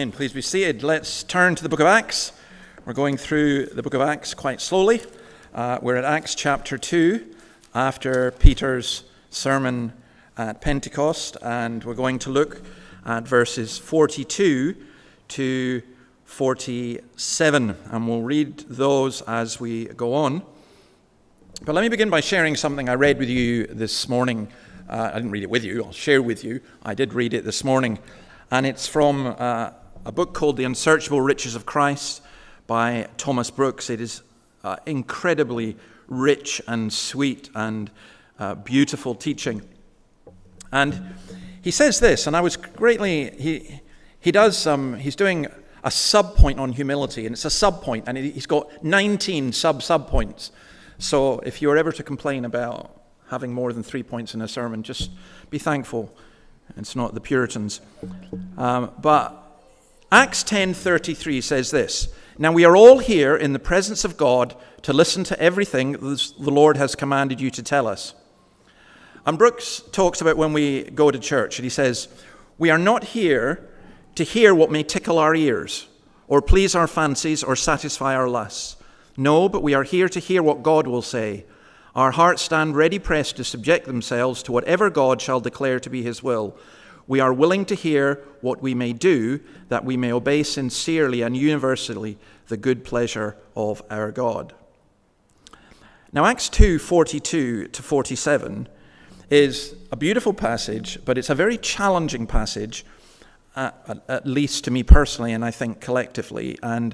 Amen. Please be seated. Let's turn to the book of Acts. We're going through the book of Acts quite slowly. We're at Acts chapter 2 after Peter's sermon at Pentecost, and we're going to look at verses 42 to 47, and we'll read those as we go on. But let me begin by sharing something I read with you this morning. I didn't read it with you, I'll share with you. I did read it this morning. And it's from a book called The Unsearchable Riches of Christ by Thomas Brooks. It is incredibly rich and sweet and beautiful teaching. And he says this, and I was greatly, he's doing a sub-point on humility, and it's a sub-point, and he's got 19 sub-points. So if you're ever to complain about having more than 3 points in a sermon, just be thankful. It's not the Puritans. But Acts 10:33 says this: "Now we are all here in the presence of God to listen to everything the Lord has commanded you to tell us." And Brooks talks about when we go to church, and he says, "We are not here to hear what may tickle our ears, or please our fancies, or satisfy our lusts. No, but we are here to hear what God will say. Our hearts stand ready pressed to subject themselves to whatever God shall declare to be his will. We are willing to hear what we may do, that we may obey sincerely and universally the good pleasure of our God." Now, Acts 2:42 to 47 is a beautiful passage, but it's a very challenging passage, at least to me personally, and I think collectively. And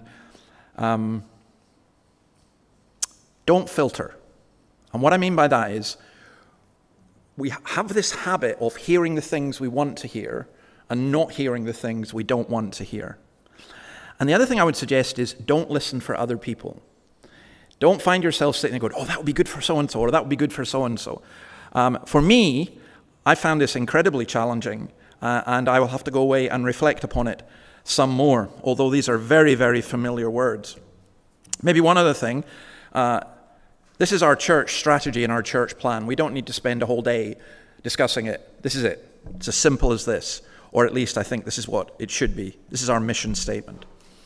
don't filter. And what I mean by that is we have this habit of hearing the things we want to hear and not hearing the things we don't want to hear. And the other thing I would suggest is don't listen for other people. Don't find yourself sitting there going, "Oh, that would be good for so-and-so," or "that would be good for so-and-so." For me, I found this incredibly challenging, and I will have to go away and reflect upon it some more, although these are very, very familiar words. Maybe one other thing. This is our church strategy and our church plan. We don't need to spend a whole day discussing it. This is it. It's as simple as this, or at least I think this is what it should be. This is our mission statement.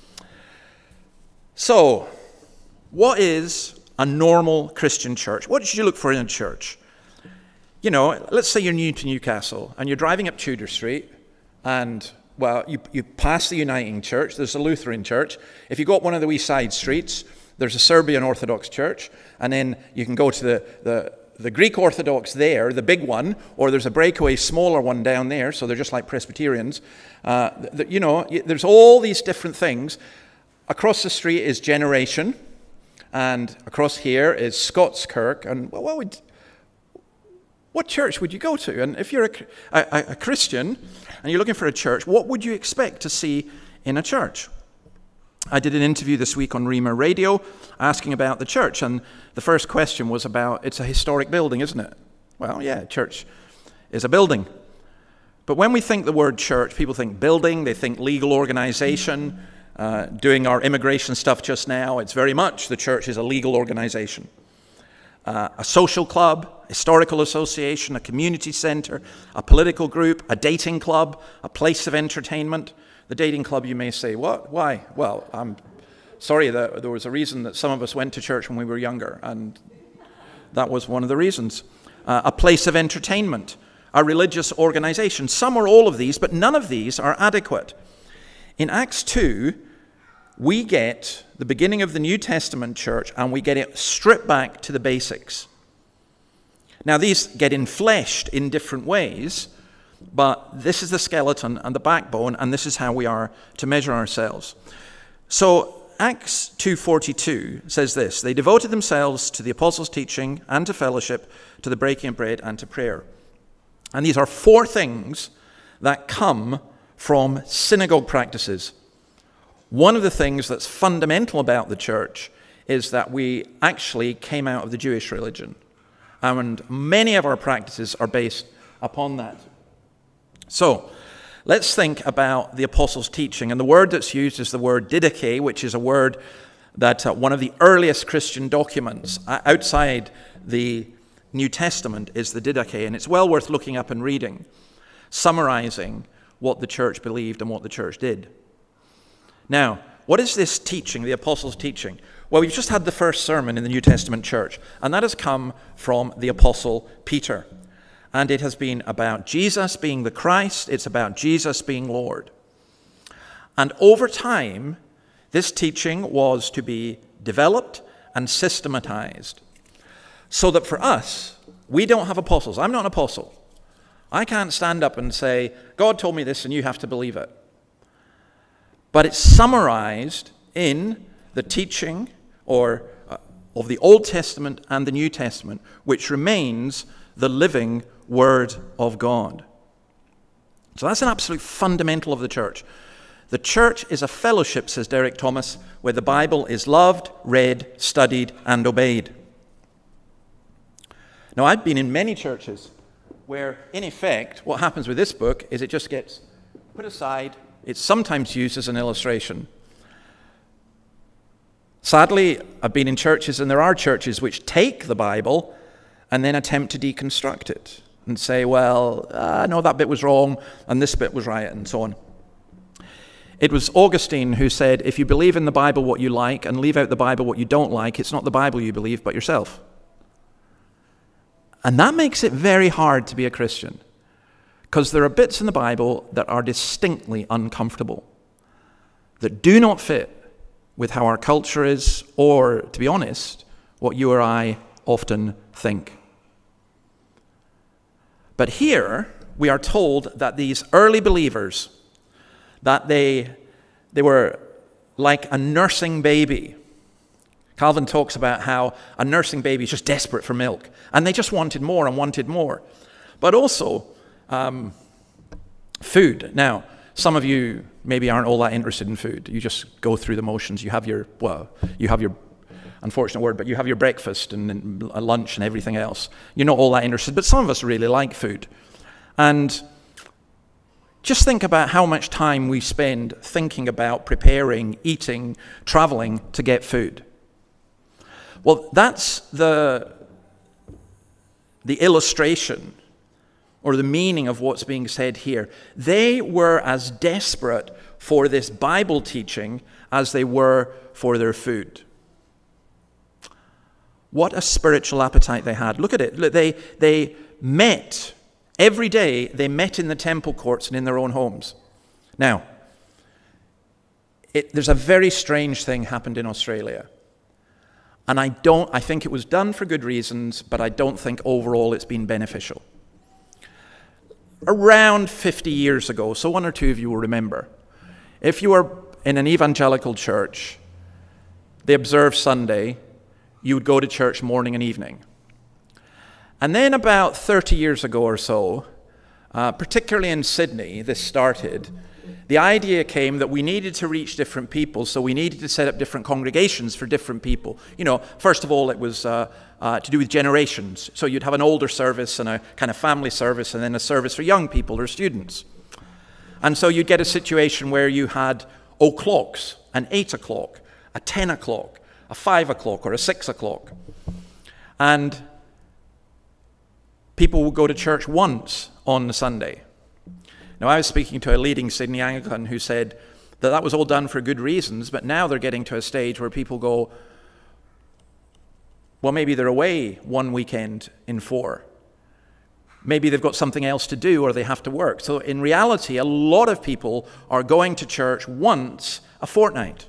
So, what is a normal Christian church? What should you look for in a church? You know, let's say you're new to Newcastle and you're driving up Tudor Street and, well, you pass the Uniting Church. There's a Lutheran church. If you go up one of the wee side streets, there's a Serbian Orthodox church, and then you can go to the Greek Orthodox there, the big one, or there's a breakaway smaller one down there, so they're just like Presbyterians. There's all these different things. Across the street is Generation, and across here is Scots Kirk, and what church would you go to? And if you're a Christian and you're looking for a church, what would you expect to see in a church? I did an interview this week on Rima Radio asking about the church, and the first question was about, it's a historic building, isn't it? Well, yeah, church is a building. But when we think the word church, people think building, they think legal organization. Doing our immigration stuff just now, it's very much the church is a legal organization. A social club, historical association, a community center, a political group, a dating club, a place of entertainment. The dating club, you may say, what? Why? Well, I'm sorry, there was a reason that some of us went to church when we were younger, and that was one of the reasons. A place of entertainment, a religious organization. Some or all of these, but none of these are adequate. In Acts 2, we get the beginning of the New Testament church, and we get it stripped back to the basics. Now, these get infleshed in different ways, but this is the skeleton and the backbone, and this is how we are to measure ourselves. So Acts 2:42 says this: "They devoted themselves to the apostles' teaching and to fellowship, to the breaking of bread and to prayer." And these are four things that come from synagogue practices. One of the things that's fundamental about the church is that we actually came out of the Jewish religion, and many of our practices are based upon that. So, let's think about the apostles' teaching. And the word that's used is the word didache, which is a word that one of the earliest Christian documents outside the New Testament is the didache. And it's well worth looking up and reading, summarizing what the church believed and what the church did. Now, what is this teaching, the apostles' teaching? Well, we've just had the first sermon in the New Testament church, and that has come from the apostle Peter. And it has been about Jesus being the Christ. It's about Jesus being Lord. And over time, this teaching was to be developed and systematized so that for us, we don't have apostles. I'm not an apostle. I can't stand up and say, God told me this and you have to believe it. But it's summarized in the teaching of the Old Testament and the New Testament, which remains the living Word of God. So that's an absolute fundamental of the church. The church is a fellowship, says Derek Thomas, where the Bible is loved, read, studied, and obeyed. Now, I've been in many churches where, in effect, what happens with this book is it just gets put aside. It's sometimes used as an illustration. Sadly, I've been in churches, and there are churches which take the Bible and then attempt to deconstruct it and say, well, no, that bit was wrong, and this bit was right, and so on. It was Augustine who said, if you believe in the Bible what you like and leave out the Bible what you don't like, it's not the Bible you believe, but yourself. And that makes it very hard to be a Christian, because there are bits in the Bible that are distinctly uncomfortable, that do not fit with how our culture is, or, to be honest, what you or I often think. But here, we are told that these early believers, that they were like a nursing baby. Calvin talks about how a nursing baby is just desperate for milk, and they just wanted more and wanted more. But also, food. Now, some of you maybe aren't all that interested in food. You just go through the motions. You have your unfortunate word, but you have your breakfast and lunch and everything else. You're not all that interested, but some of us really like food. And just think about how much time we spend thinking about preparing, eating, traveling to get food. Well, that's the illustration or the meaning of what's being said here. They were as desperate for this Bible teaching as they were for their food. What a spiritual appetite they had. Look at it. They met every day. They met in the temple courts and in their own homes. Now, there's a very strange thing happened in Australia. And I think it was done for good reasons, but I don't think overall it's been beneficial. Around 50 years ago, so one or two of you will remember, if you were in an evangelical church, they observed Sunday, you would go to church morning and evening. And then about 30 years ago or so, particularly in Sydney, this started. The idea came that we needed to reach different people, so we needed to set up different congregations for different people. You know, first of all, it was to do with generations. So you'd have an older service and a kind of family service, and then a service for young people or students. And so you'd get a situation where you had o'clocks, an 8 o'clock, a 10 o'clock, a 5 o'clock, or a 6 o'clock. And people would go to church once on the Sunday. Now, I was speaking to a leading Sydney Anglican who said that was all done for good reasons, but now they're getting to a stage where people go, well, maybe they're away one weekend in 4. Maybe they've got something else to do or they have to work. So in reality, a lot of people are going to church once a fortnight.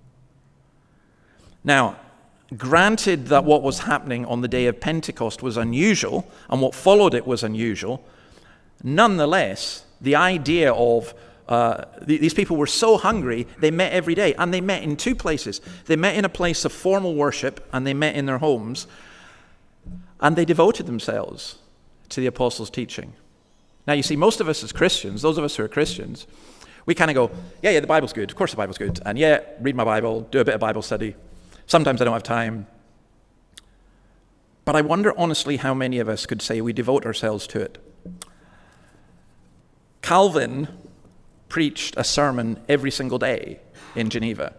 Now, granted that what was happening on the day of Pentecost was unusual, and what followed it was unusual, nonetheless, the idea of these people were so hungry, they met every day, and they met in 2 places. They met in a place of formal worship, and they met in their homes, and they devoted themselves to the apostles' teaching. Now, you see, most of us as Christians, those of us who are Christians, we kind of go, yeah, the Bible's good. Of course the Bible's good. And yeah, read my Bible, do a bit of Bible study. Sometimes I don't have time. But I wonder, honestly, how many of us could say we devote ourselves to it. Calvin preached a sermon every single day in Geneva.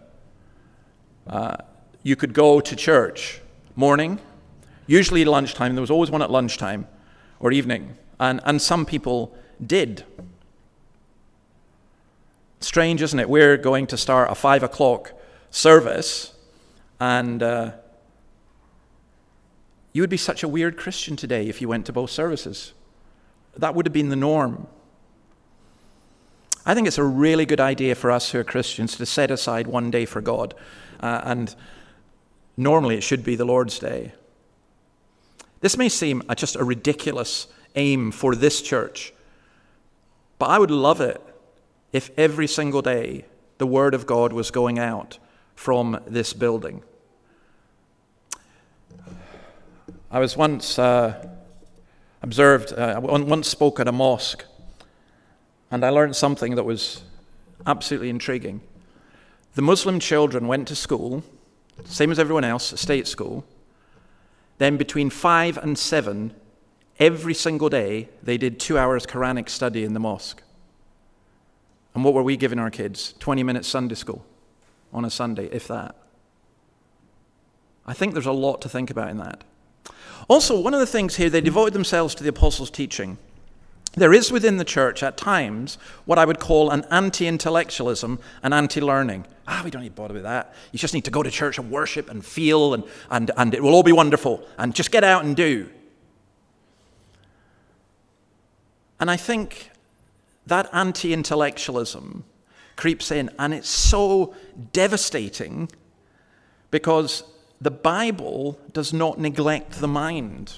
You could go to church morning, usually lunchtime. There was always one at lunchtime or evening. And some people did. Strange, isn't it? We're going to start a 5 o'clock service, and you would be such a weird Christian today if you went to both services. That would have been the norm. I think it's a really good idea for us who are Christians to set aside one day for God. And normally it should be the Lord's Day. This may seem just a ridiculous aim for this church, but I would love it if every single day the Word of God was going out from this building. I was once once spoke at a mosque, and I learned something that was absolutely intriguing. The Muslim children went to school, same as everyone else, a state school. Then between 5 and 7, every single day, they did 2 hours Quranic study in the mosque. And what were we giving our kids? 20 minutes Sunday school on a Sunday, if that. I think there's a lot to think about in that. Also, one of the things here, they devoted themselves to the apostles' teaching. There is within the church at times what I would call an anti-intellectualism and anti-learning. We don't need to bother with that. You just need to go to church and worship and feel and it will all be wonderful. And just get out and do. And I think that anti-intellectualism creeps in, and it's so devastating because the Bible does not neglect the mind.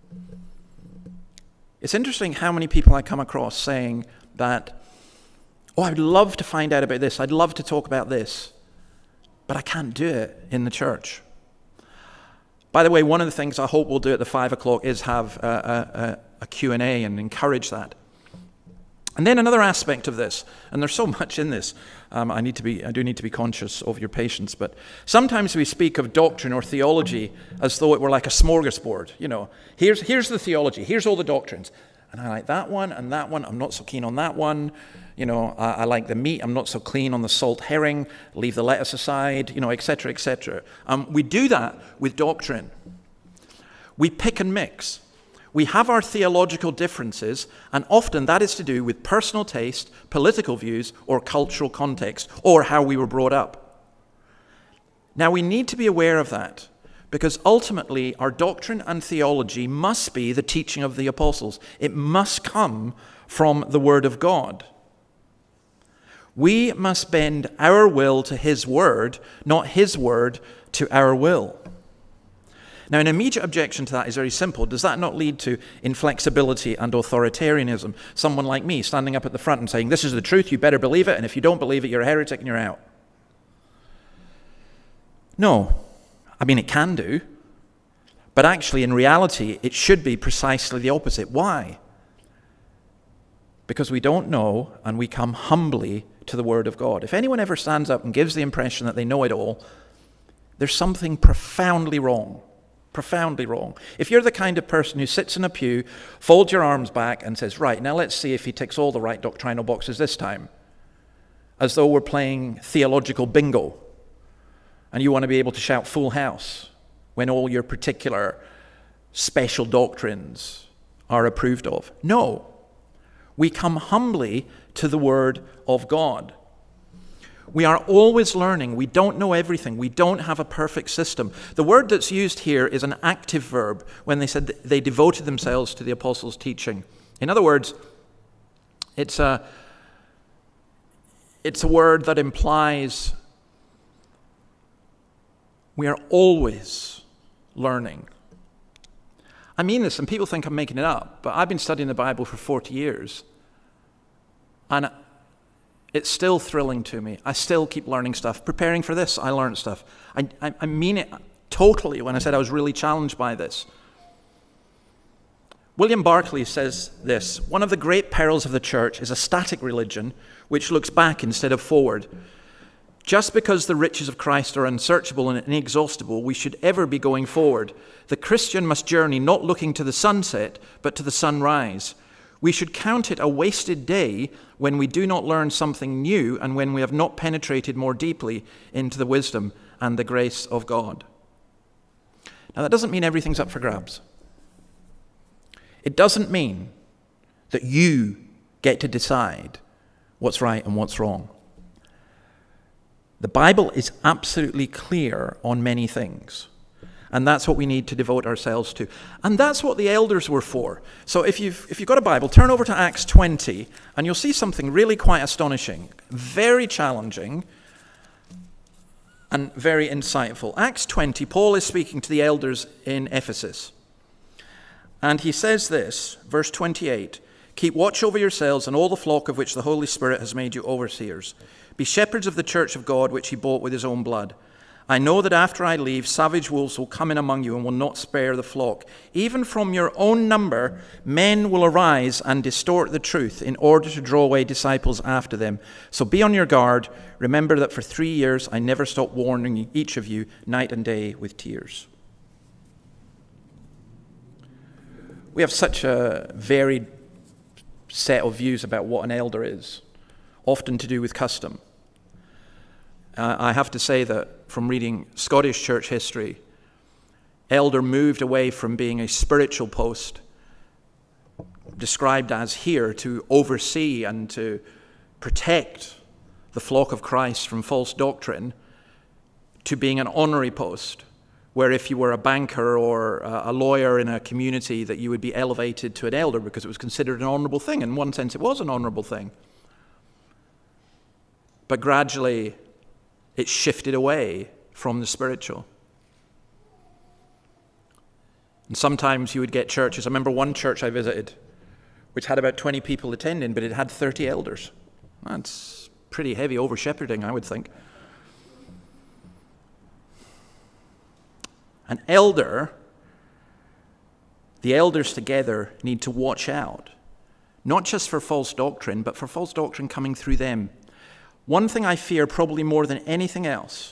It's interesting how many people I come across saying that, I'd love to find out about this, I'd love to talk about this, but I can't do it in the church. By the way, one of the things I hope we'll do at the 5 o'clock is have a Q&A and encourage that. And then another aspect of this, and there's so much in this, I do need to be conscious of your patience, but sometimes we speak of doctrine or theology as though it were like a smorgasbord. You know, here's the theology, here's all the doctrines, and I like that one and that one, I'm not so keen on that one. You know, I like the meat, I'm not so keen on the salt herring, leave the lettuce aside, you know, etc., etc. We do that with doctrine. We pick and mix. We have our theological differences, and often that is to do with personal taste, political views, or cultural context, or how we were brought up. Now, we need to be aware of that, because ultimately our doctrine and theology must be the teaching of the apostles. It must come from the Word of God. We must bend our will to His Word, not His Word to our will. Now, an immediate objection to that is very simple. Does that not lead to inflexibility and authoritarianism? Someone like me standing up at the front and saying, this is the truth, you better believe it, and if you don't believe it, you're a heretic and you're out. No. I mean, it can do. But actually, in reality, it should be precisely the opposite. Why? Because we don't know, and we come humbly to the Word of God. If anyone ever stands up and gives the impression that they know it all, there's something profoundly wrong. Profoundly wrong. If you're the kind of person who sits in a pew, folds your arms back and says, right, now let's see if he ticks all the right doctrinal boxes this time, as though we're playing theological bingo, and you want to be able to shout full house when all your particular special doctrines are approved of. No. We come humbly to the Word of God. We are always learning. We don't know everything. We don't have a perfect system. The word that's used here is an active verb when they said they devoted themselves to the apostles' teaching. In other words, it's a word that implies we are always learning. I mean this, and people think I'm making it up, but I've been studying the Bible for 40 years, and it's still thrilling to me. I still keep learning stuff. Preparing for this, I learned stuff. I mean it totally when I said I was really challenged by this. William Barclay says this: one of the great perils of the church is a static religion which looks back instead of forward. Just because the riches of Christ are unsearchable and inexhaustible, we should ever be going forward. The Christian must journey not looking to the sunset, but to the sunrise. We should count it a wasted day when we do not learn something new and when we have not penetrated more deeply into the wisdom and the grace of God. Now, that doesn't mean everything's up for grabs. It doesn't mean that you get to decide what's right and what's wrong. The Bible is absolutely clear on many things. And that's what we need to devote ourselves to. And that's what the elders were for. So if you've got a Bible, turn over to Acts 20, and you'll see something really quite astonishing, very challenging, and very insightful. Acts 20, Paul is speaking to the elders in Ephesus. And he says this, verse 28, "Keep watch over yourselves and all the flock of which the Holy Spirit has made you overseers. Be shepherds of the church of God, which he bought with his own blood. I know that after I leave, savage wolves will come in among you and will not spare the flock. Even from your own number, men will arise and distort the truth in order to draw away disciples after them. So be on your guard. Remember that for 3 years I never stopped warning each of you night and day with tears." We have such a varied set of views about what an elder is, often to do with custom. I have to say that from reading Scottish church history, elder moved away from being a spiritual post, described as here to oversee and to protect the flock of Christ from false doctrine, to being an honorary post, where if you were a banker or a lawyer in a community, that you would be elevated to an elder because it was considered an honorable thing. In one sense, it was an honorable thing. But gradually, it shifted away from the spiritual. And sometimes you would get churches. I remember one church I visited, which had about 20 people attending, but it had 30 elders. That's pretty heavy over-shepherding, I would think. An elder, the elders together need to watch out, not just for false doctrine, but for false doctrine coming through them. One thing I fear probably more than anything else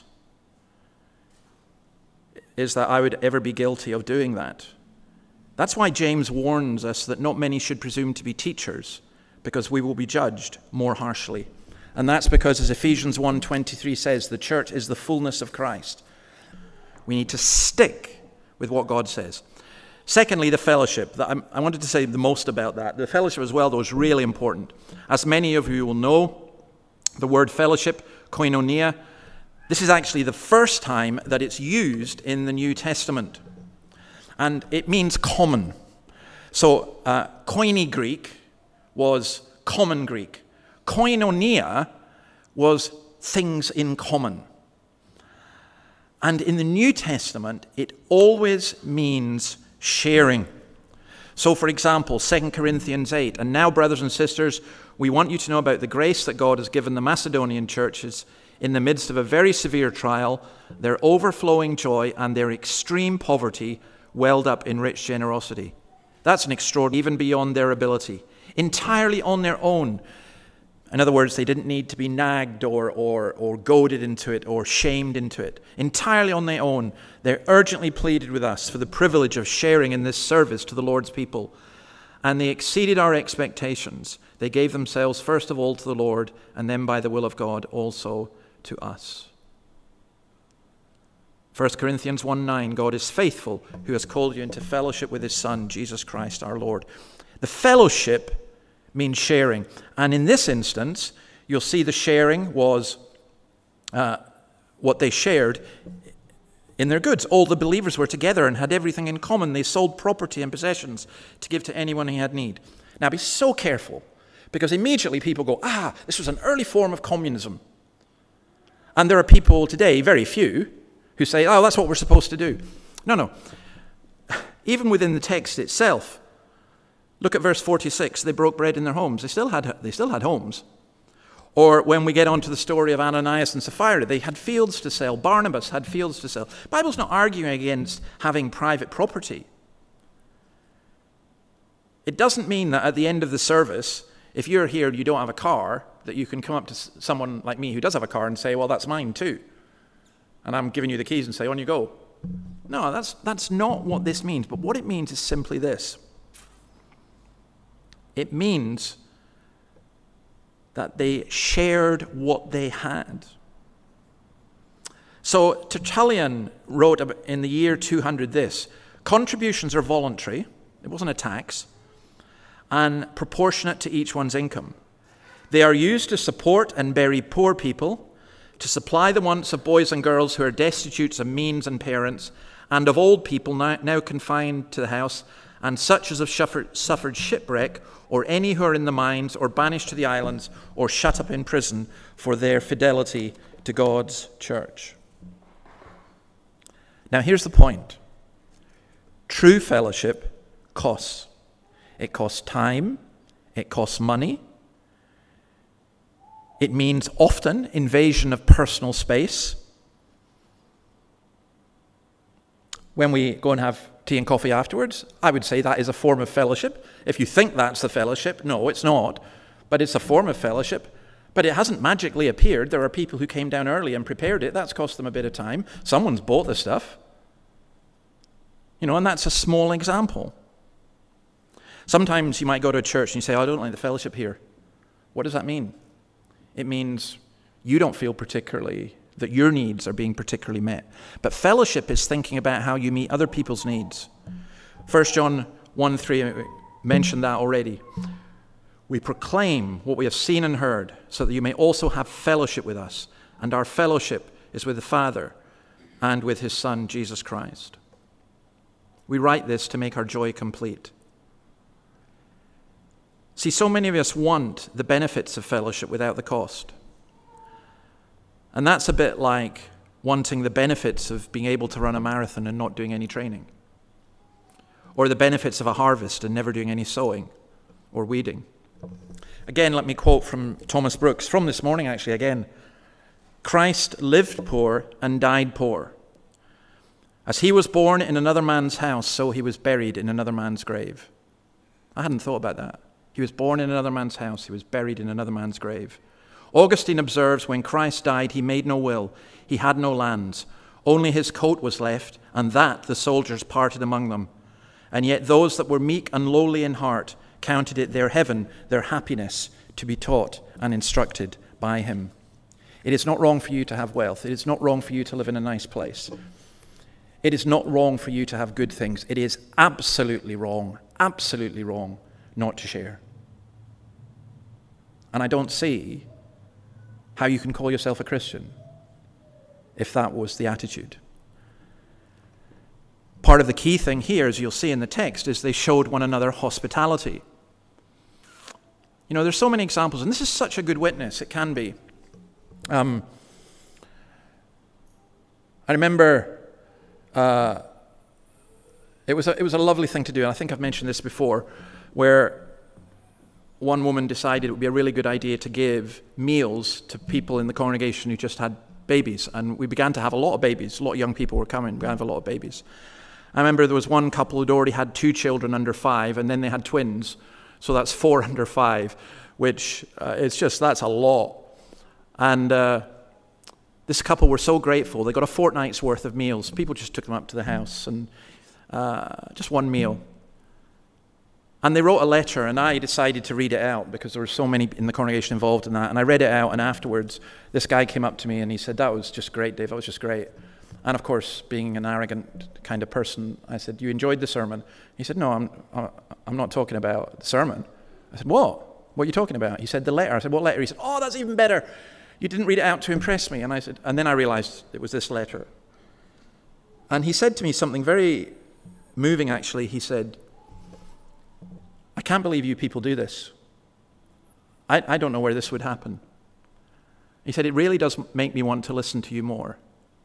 is that I would ever be guilty of doing that. That's why James warns us that not many should presume to be teachers, because we will be judged more harshly. And that's because, as Ephesians 1:23 says, the church is the fullness of Christ. We need to stick with what God says. Secondly, the fellowship. I wanted to say the most about that. The fellowship as well, though, is really important. As many of you will know, the word fellowship, koinonia, this is actually the first time that it's used in the New Testament. And it means common. So koine Greek was common Greek. Koinonia was things in common. And in the New Testament, it always means sharing. So, for example, 2 Corinthians 8, "And now, brothers and sisters, we want you to know about the grace that God has given the Macedonian churches in the midst of a very severe trial. Their overflowing joy and their extreme poverty welled up in rich generosity." That's an extraordinary, even beyond their ability. Entirely on their own. In other words, they didn't need to be nagged or goaded into it or shamed into it. Entirely on their own, they urgently pleaded with us for the privilege of sharing in this service to the Lord's people. And they exceeded our expectations. They gave themselves first of all to the Lord, and then by the will of God also to us. 1 Corinthians 1:9, God is faithful, who has called you into fellowship with his Son, Jesus Christ our Lord. The fellowship means sharing. And in this instance, you'll see the sharing was what they shared in their goods. All the believers were together and had everything in common. They sold property and possessions to give to anyone who had need. Now be so careful, because immediately people go, this was an early form of communism. And there are people today, very few, who say, that's what we're supposed to do. No. Even within the text itself, look at verse 46. They broke bread in their homes. They still had homes. Or when we get onto the story of Ananias and Sapphira, they had fields to sell. Barnabas had fields to sell. The Bible's not arguing against having private property. It doesn't mean that at the end of the service, if you're here and you don't have a car, that you can come up to someone like me who does have a car and say, well, that's mine too. And I'm giving you the keys and say, on you go. No, that's not what this means. But what it means is simply this. It means that they shared what they had. So Tertullian wrote in the year 200 this: contributions are voluntary, it wasn't a tax, and proportionate to each one's income. They are used to support and bury poor people, to supply the wants of boys and girls who are destitute of means and parents, and of old people now confined to the house, and such as have suffered shipwreck, or any who are in the mines, or banished to the islands, or shut up in prison for their fidelity to God's church. Now here's the point. True fellowship costs. It costs time. It costs money. It means often invasion of personal space. When we go and have tea and coffee afterwards, I would say that is a form of fellowship. If you think that's the fellowship, no, it's not. But it's a form of fellowship. But it hasn't magically appeared. There are people who came down early and prepared it. That's cost them a bit of time. Someone's bought the stuff. And that's a small example. Sometimes you might go to a church and you say, I don't like the fellowship here. What does that mean? It means you don't feel particularly that your needs are being particularly met. But fellowship is thinking about how you meet other people's needs. 1 John 1:3 mentioned that already. We proclaim what we have seen and heard, so that you may also have fellowship with us. And our fellowship is with the Father and with his Son, Jesus Christ. We write this to make our joy complete. See, so many of us want the benefits of fellowship without the cost. And that's a bit like wanting the benefits of being able to run a marathon and not doing any training. Or the benefits of a harvest and never doing any sowing or weeding. Again, let me quote from Thomas Brooks, from this morning actually again. Christ lived poor and died poor. As he was born in another man's house, so he was buried in another man's grave. I hadn't thought about that. He was born in another man's house. He was buried in another man's grave. Augustine observes, when Christ died, he made no will. He had no lands. Only his coat was left, and that the soldiers parted among them. And yet those that were meek and lowly in heart counted it their heaven, their happiness, to be taught and instructed by him. It is not wrong for you to have wealth. It is not wrong for you to live in a nice place. It is not wrong for you to have good things. It is absolutely wrong not to share. And I don't see how you can call yourself a Christian if that was the attitude. Part of the key thing here, as you'll see in the text, is they showed one another hospitality. There's so many examples, and this is such a good witness, it can be. I remember it was a lovely thing to do, and I think I've mentioned this before, where one woman decided it would be a really good idea to give meals to people in the congregation who just had babies. And we began to have a lot of babies. A lot of young people were coming. We began to have a lot of babies. I remember there was one couple who'd already had 2 children under 5, and then they had twins. So that's 4 under 5, which that's a lot. And this couple were so grateful. They got a fortnight's worth of meals. People just took them up to the house, and just one meal. And they wrote a letter, and I decided to read it out because there were so many in the congregation involved in that. And I read it out, and afterwards, this guy came up to me and he said, "That was just great, Dave. That was just great." And of course, being an arrogant kind of person, I said, "You enjoyed the sermon?" He said, "No, I'm not talking about the sermon." I said, "What? What are you talking about?" He said, "The letter." I said, "What letter?" He said, "Oh, that's even better. You didn't read it out to impress me." And I said, and then I realized it was this letter. And he said to me something very moving, actually. He said, "I can't believe you people do this. I don't know where this would happen." He said, "It really does make me want to listen to you more."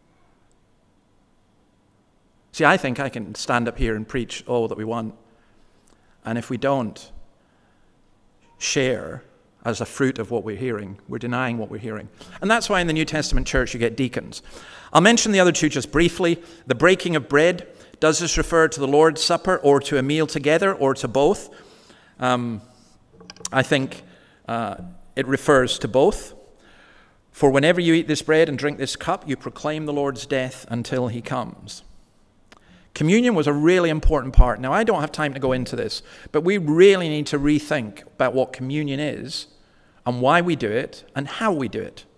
See, I think I can stand up here and preach all that we want. And if we don't share as a fruit of what we're hearing, we're denying what we're hearing. And that's why in the New Testament church you get deacons. I'll mention the other two just briefly. The breaking of bread. Does this refer to the Lord's Supper or to a meal together or to both? I think it refers to both. For whenever you eat this bread and drink this cup, you proclaim the Lord's death until he comes. Communion was a really important part. Now, I don't have time to go into this, but we really need to rethink about what communion is and why we do it and how we do it.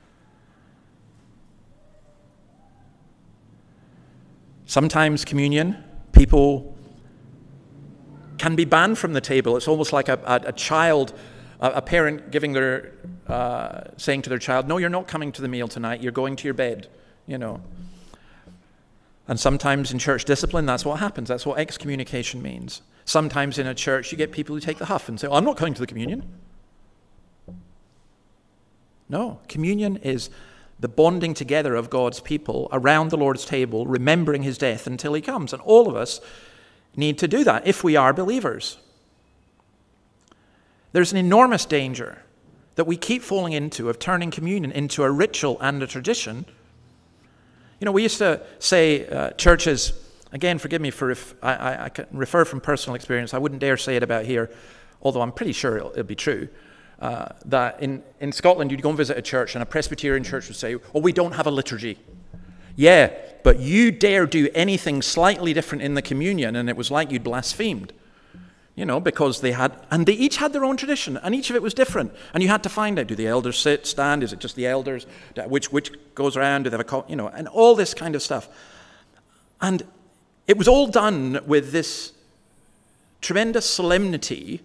Sometimes communion, people can be banned from the table. It's almost like a child A parent giving their, saying to their child, no, you're not coming to the meal tonight, you're going to your bed, you know. And sometimes in church discipline, that's what happens. That's what excommunication means. Sometimes in a church, you get people who take the huff and say, I'm not coming to the communion. No, communion is the bonding together of God's people around the Lord's table, remembering his death until he comes. And all of us need to do that if we are believers. There's an enormous danger that we keep falling into of turning communion into a ritual and a tradition. You know, we used to say churches, again, forgive me for if I can refer from personal experience, I wouldn't dare say it about here, although I'm pretty sure it'll be true, that in Scotland you'd go and visit a church and a Presbyterian church would say, oh, we don't have a liturgy. Yeah, but you dare do anything slightly different in the communion and it was like you'd blasphemed. You know, because they each had their own tradition, and each of it was different. And you had to find out, do the elders sit, stand? Is it just the elders? Which goes around? Do they have you know, and all this kind of stuff. And it was all done with this tremendous solemnity,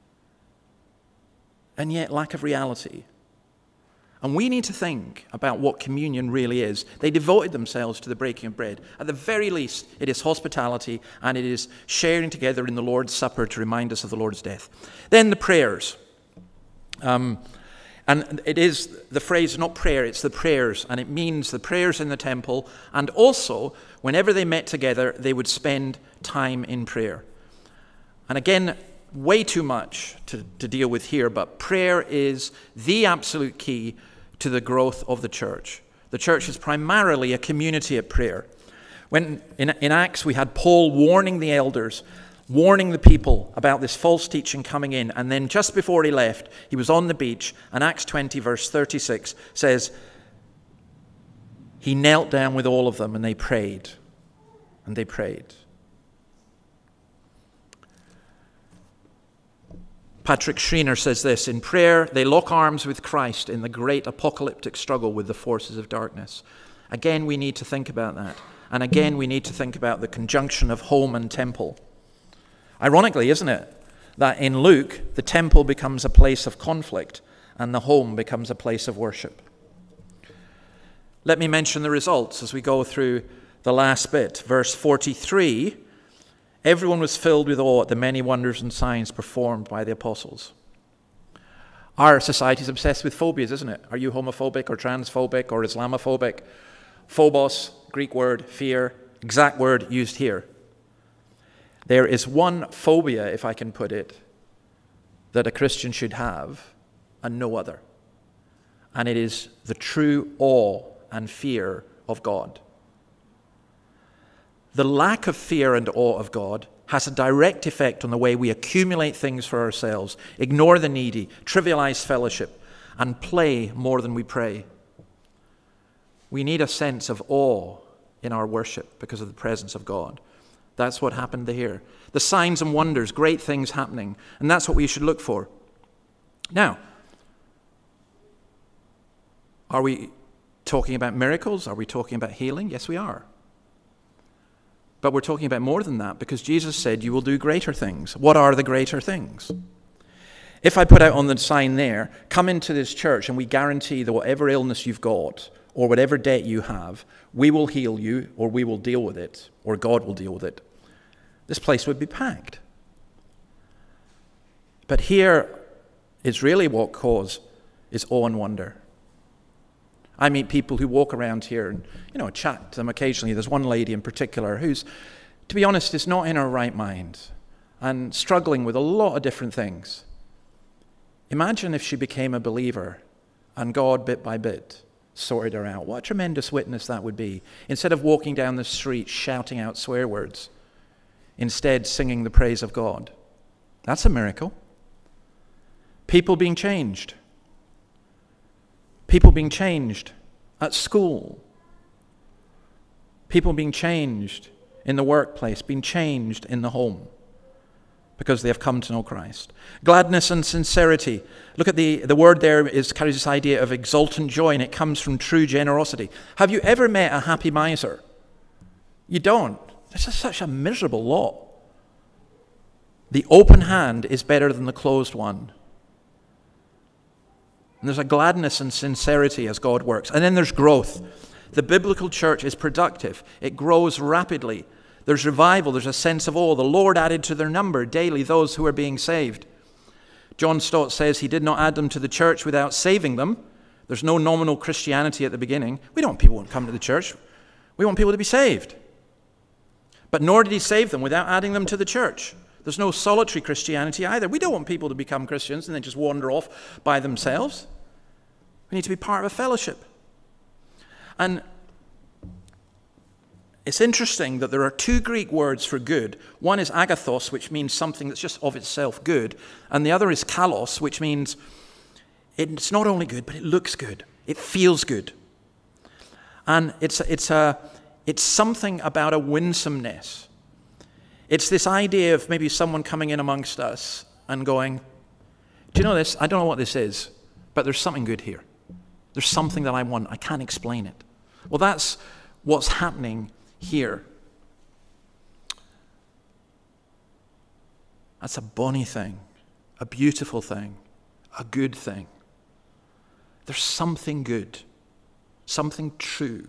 and yet lack of reality. And we need to think about what communion really is. They devoted themselves to the breaking of bread. At the very least, it is hospitality and it is sharing together in the Lord's Supper to remind us of the Lord's death. Then the prayers. And it is the phrase, not prayer, it's the prayers. And it means the prayers in the temple. And also, whenever they met together, they would spend time in prayer. And again, way too much to deal with here, but prayer is the absolute key to the growth of the church. The church is primarily a community of prayer. When in Acts we had Paul warning the elders, warning the people about this false teaching coming in, and then just before he left, he was on the beach, and Acts 20 verse 36 says, he knelt down with all of them and they prayed. And they prayed. Patrick Schreiner says this, in prayer, they lock arms with Christ in the great apocalyptic struggle with the forces of darkness. Again, we need to think about that. And again, we need to think about the conjunction of home and temple. Ironically, isn't it, that in Luke, the temple becomes a place of conflict and the home becomes a place of worship. Let me mention the results as we go through the last bit. Verse 43, everyone was filled with awe at the many wonders and signs performed by the apostles. Our society is obsessed with phobias, isn't it? Are you homophobic or transphobic or Islamophobic? Phobos, Greek word, fear, exact word used here. There is one phobia, if I can put it, that a Christian should have and no other. And it is the true awe and fear of God. The lack of fear and awe of God has a direct effect on the way we accumulate things for ourselves, ignore the needy, trivialize fellowship, and play more than we pray. We need a sense of awe in our worship because of the presence of God. That's what happened here. The signs and wonders, great things happening, and that's what we should look for. Now, are we talking about miracles? Are we talking about healing? Yes, we are. But we're talking about more than that because Jesus said you will do greater things. What are the greater things? If I put out on the sign there, come into this church and we guarantee that whatever illness you've got or whatever debt you have, we will heal you or we will deal with it or God will deal with it, this place would be packed. But here is really what cause is awe and wonder. I meet people who walk around here and, chat to them occasionally. There's one lady in particular who's, to be honest, is not in her right mind and struggling with a lot of different things. Imagine if she became a believer and God, bit by bit, sorted her out. What a tremendous witness that would be. Instead of walking down the street shouting out swear words, instead singing the praise of God. That's a miracle. People being changed. People being changed at school. People being changed in the workplace, being changed in the home because they have come to know Christ. Gladness and sincerity. Look at the word there carries this idea of exultant joy, and it comes from true generosity. Have you ever met a happy miser? You don't. This is such a miserable lot. The open hand is better than the closed one. And there's a gladness and sincerity as God works. And then there's growth. The biblical church is productive. It grows rapidly. There's revival. There's a sense of awe. The Lord added to their number daily those who are being saved. John Stott says he did not add them to the church without saving them. There's no nominal Christianity at the beginning. We don't want people to come to the church. We want people to be saved. But nor did he save them without adding them to the church. There's no solitary Christianity either. We don't want people to become Christians and then just wander off by themselves. We need to be part of a fellowship. And it's interesting that there are two Greek words for good. One is agathos, which means something that's just of itself good. And the other is kalos, which means it's not only good, but it looks good. It feels good. And it's something about a winsomeness. It's this idea of maybe someone coming in amongst us and going, do you know this? I don't know what this is, but there's something good here. There's something that I want. I can't explain it. Well, that's what's happening here. That's a bonny thing, a beautiful thing, a good thing. There's something good, something true.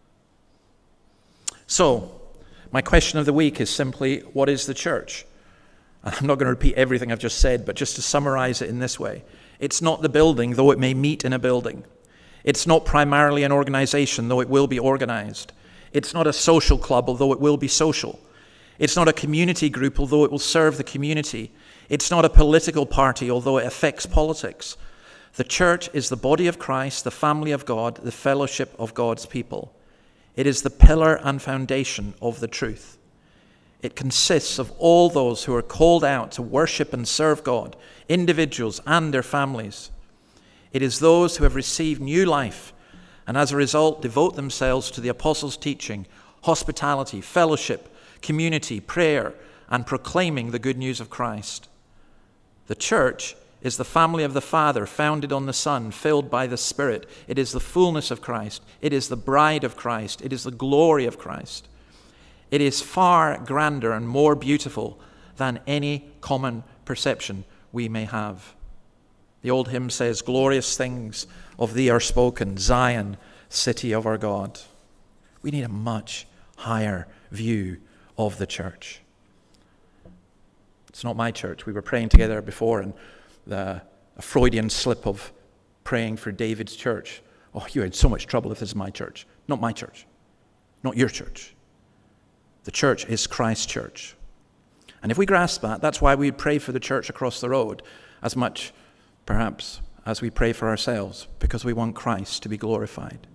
So, my question of the week is simply, what is the church? I'm not going to repeat everything I've just said, but just to summarize it in this way. It's not the building, though it may meet in a building. It's not primarily an organization, though it will be organized. It's not a social club, although it will be social. It's not a community group, although it will serve the community. It's not a political party, although it affects politics. The church is the body of Christ, the family of God, the fellowship of God's people. It is the pillar and foundation of the truth. It consists of all those who are called out to worship and serve God, individuals and their families. It is those who have received new life and as a result devote themselves to the apostles' teaching, hospitality, fellowship, community, prayer, and proclaiming the good news of Christ. The church is the family of the Father, founded on the Son, filled by the Spirit. It is the fullness of Christ. It is the bride of Christ. It is the glory of Christ. It is far grander and more beautiful than any common perception we may have. The old hymn says, glorious things of thee are spoken, Zion, city of our God. We need a much higher view of the church. It's not my church. We were praying together before, and a Freudian slip of praying for David's church. Oh, you had so much trouble if this is my church. Not my church. Not your church. The church is Christ's church. And if we grasp that, that's why we pray for the church across the road as much, perhaps, as we pray for ourselves, because we want Christ to be glorified.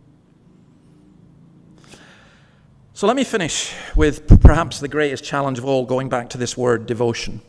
So let me finish with perhaps the greatest challenge of all, going back to this word devotion.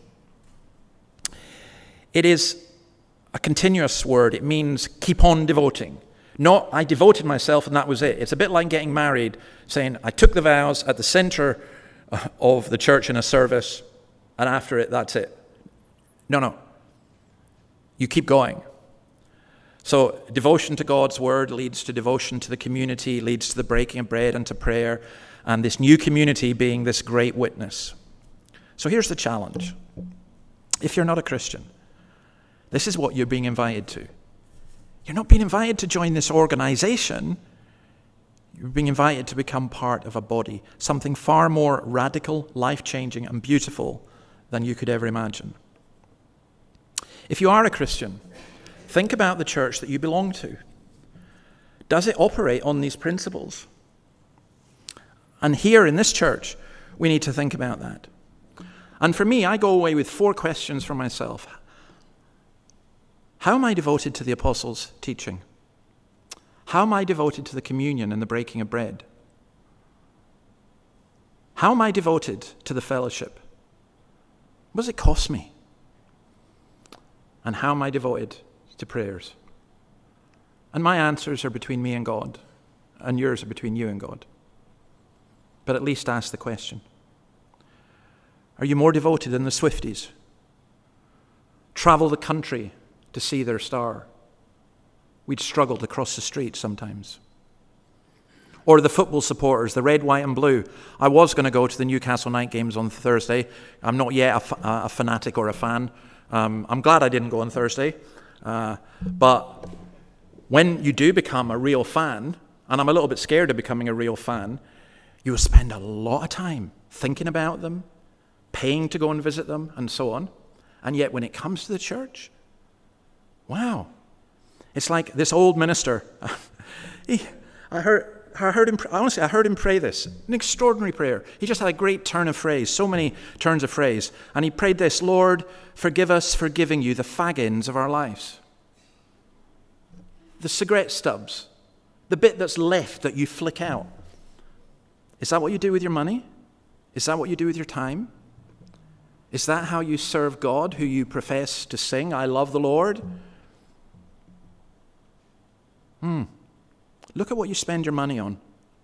It is a continuous word. It means keep on devoting. Not, I devoted myself and that was it. It's a bit like getting married, saying, I took the vows at the center of the church in a service, and after it, that's it. No. You keep going. So devotion to God's word leads to devotion to the community, leads to the breaking of bread and to prayer, and this new community being this great witness. So here's the challenge. If you're not a Christian, this is what you're being invited to. You're not being invited to join this organization. You're being invited to become part of a body, something far more radical, life-changing, and beautiful than you could ever imagine. If you are a Christian, think about the church that you belong to. Does it operate on these principles? And here in this church, we need to think about that. And for me, I go away with 4 questions for myself. How am I devoted to the apostles' teaching? How am I devoted to the communion and the breaking of bread? How am I devoted to the fellowship? What does it cost me? And how am I devoted to prayers? And my answers are between me and God, and yours are between you and God. But at least ask the question. Are you more devoted than the Swifties? Travel the country to see their star. We'd struggle to cross the street sometimes. Or the football supporters, the red, white and blue. I was going to go to the Newcastle night games on Thursday. I'm not yet a fanatic or a fan. I'm glad I didn't go on Thursday. But when you do become a real fan, and I'm a little bit scared of becoming a real fan, you will spend a lot of time thinking about them, paying to go and visit them, and so on. And yet when it comes to the church, wow. It's like this old minister. I heard him pray this, an extraordinary prayer. He just had a great turn of phrase, so many turns of phrase. And he prayed this: Lord, forgive us for giving you the fag ends of our lives. The cigarette stubs, the bit that's left that you flick out. Is that what you do with your money? Is that what you do with your time? Is that how you serve God, who you profess to sing, I love the Lord? Look at what you spend your money on.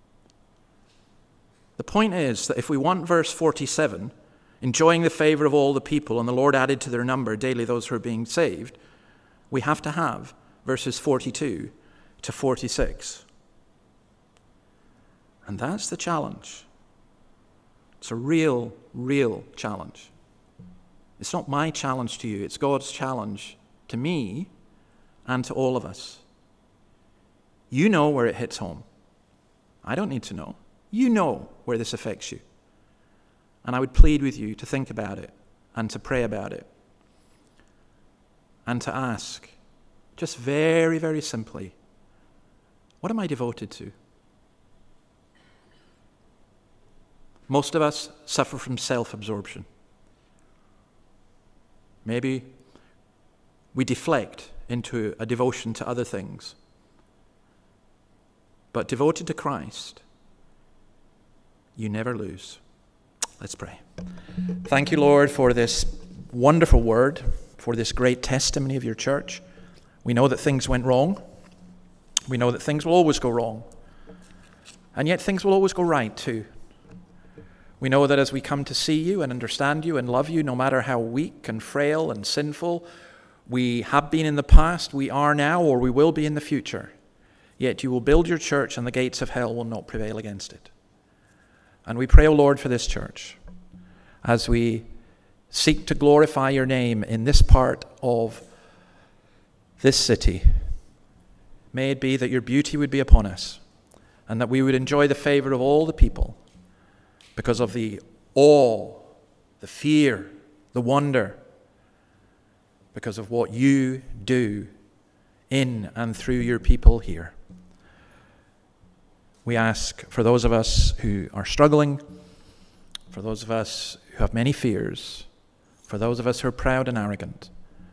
The point is that if we want verse 47, enjoying the favor of all the people, and the Lord added to their number daily those who are being saved, we have to have verses 42 to 46. And that's the challenge. It's a real, real challenge. It's not my challenge to you, it's God's challenge to me and to all of us. You know where it hits home. I don't need to know. You know where this affects you. And I would plead with you to think about it and to pray about it and to ask, just very, very simply, what am I devoted to? Most of us suffer from self-absorption. Maybe we deflect into a devotion to other things. But devoted to Christ, you never lose. Let's pray. Thank you, Lord, for this wonderful word, for this great testimony of your church. We know that things went wrong. We know that things will always go wrong. And yet things will always go right too. We know that as we come to see you and understand you and love you, no matter how weak and frail and sinful we have been in the past, we are now, or we will be in the future, yet you will build your church and the gates of hell will not prevail against it. And we pray, O Lord, for this church as we seek to glorify your name in this part of this city. May it be that your beauty would be upon us and that we would enjoy the favor of all the people because of the awe, the fear, the wonder, because of what you do in and through your people here. We ask for those of us who are struggling, for those of us who have many fears, for those of us who are proud and arrogant,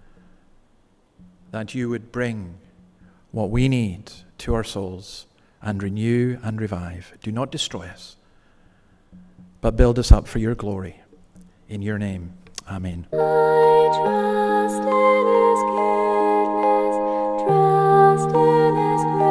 that you would bring what we need to our souls and renew and revive. Do not destroy us, but build us up for your glory. In your name, amen. I trust in his goodness, trust in his grace.